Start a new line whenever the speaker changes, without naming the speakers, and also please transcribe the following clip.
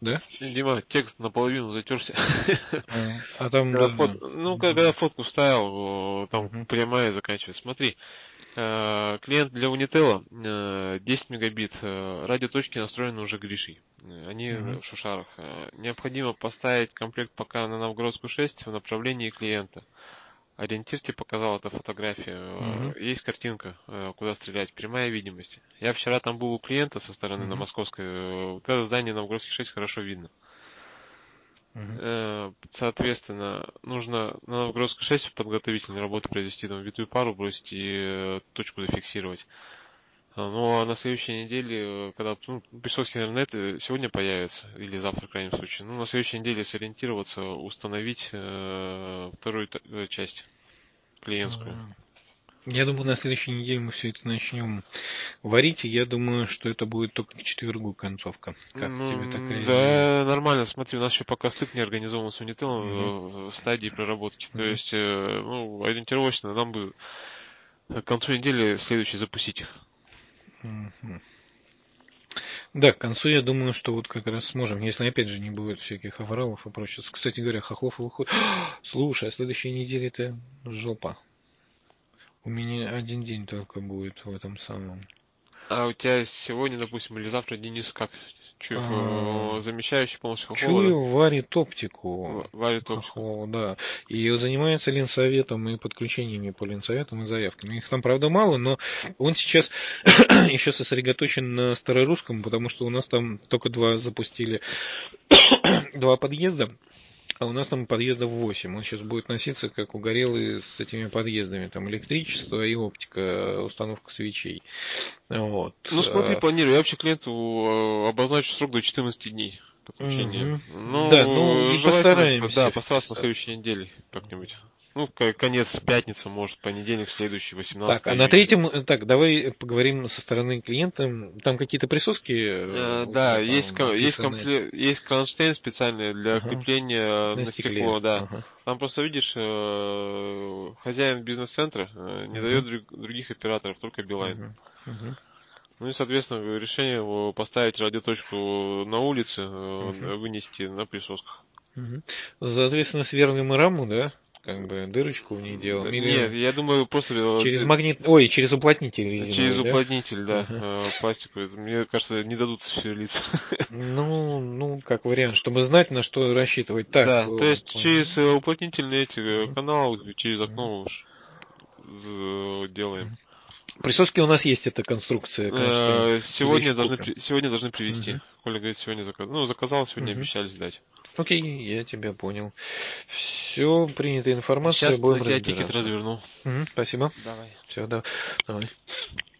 Да?
Дима, текст наполовину затерся.
Там, да.
Когда фотку вставил, там
Мгм.
прямая заканчивается. Смотри, клиент для Unitel 10 мегабит, радиоточки настроены уже Гришей. Они
Мгм.
в Шушарах. Необходимо поставить комплект пока на Новгородскую 6 в направлении клиента. Ориентир тебе показал, это фотография.
Мгм.
Есть картинка, куда стрелять, прямая видимость. Я вчера там был у клиента со стороны на
Мгм.
Московской. Вот это здание Новгородской 6 хорошо видно.
Мгм.
Соответственно, нужно на Новгородской 6 подготовительные работы произвести, там витую пару бросить и точку зафиксировать. Ну, а на следующей неделе, когда Песовский интернет сегодня появится, или завтра, в крайнем случае, на следующей неделе сориентироваться, установить вторую часть клиентскую.
Я думаю, на следующей неделе мы все это начнем варить, и я думаю, что это будет только к четвергу концовка. Как тебе такая идея?
Да, нормально, смотри, у нас еще пока стык не организован с
Мгм.
Unity в стадии проработки. То
Мгм.
есть, ориентировочно нам бы к концу недели следующий запустить.
Мгм. Да, к концу я думаю, что вот как раз сможем, если опять же не будет всяких авралов и прочее. Кстати говоря, хохлов выходит. Слушай, а следующей неделе это жопа. У меня один день только будет в этом самом.
А у тебя сегодня, допустим, или завтра Денис как?
А,
Замещающий полностью Хохлова, да?
Чую, варит оптику.
Варит оптику.
Хохлова, да. И занимается ленсоветом и подключениями по ленсоветам и заявками. Их там, правда, мало, но он сейчас еще сосредоточен на старорусском, потому что у нас там только два подъезда. А у нас там подъездов 8. Он сейчас будет носиться, как угорелый, с этими подъездами. Там электричество и оптика, установка свечей. Вот.
Ну, смотри, планируй. Я вообще клиенту обозначу срок до 14 дней подключения.
Мгм. Да, ну
Ну,
и
желательно,
постараемся
да, постараться на
вписаться.
следующей неделе как-нибудь. Ну, конец пятницы, может, понедельник, следующий,
Так,
18
а на
июня.
третьем, так, давай поговорим со стороны клиента. Там какие-то присоски
Да,
уже там описаны.
есть кронштейн специальный для
Ага,
крепления
на
на
стекле.
стекло, да.
Ага,
Там просто, видишь, хозяин бизнес-центра не
угу,
дает других операторов, только Билайн.
угу, угу,
Ну и, соответственно, решение его поставить радиоточку на улице,
угу,
вынести на присосках.
угу. Соответственно, сверлим раму, да? Как бы дырочку в ней делаем.
Нет,
Или
я думаю, просто
через магнит... Ой, через уплотнитель
через
резиновый, да?
уплотнитель, да,
Ага.
пластиковый. Мне кажется, не дадут сверлиться.
Ну, как вариант, чтобы знать, на что рассчитывать. Так,
Да, то есть через уплотнительные эти
мгм,
каналы, через
мгм.
окно уж делаем.
Присоски у нас есть эта конструкция кронштейн. Или еще купим.
Сегодня должны привезти.
Мгм,
Коля говорит, сегодня заказал. Ну, заказал, сегодня
мгм.
обещали сдать.
Окей, я тебя понял. Все, принятая информация,
Сейчас на
будем
тебя тикет
разбираться.
разверну.
Мгм, спасибо.
Давай.
Все, да, давай.